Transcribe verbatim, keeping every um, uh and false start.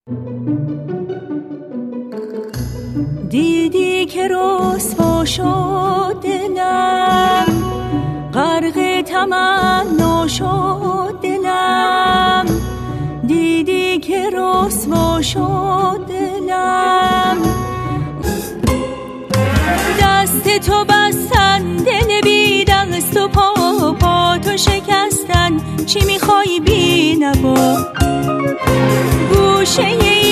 دیدی که رسوا شد دلم، غرق تمنا شد دلم. دیدی که رسوا شد دلم، دست تو بستن دل بی دست و پا، پا تو شکستن. چی میخوای بی نوا؟ گوشه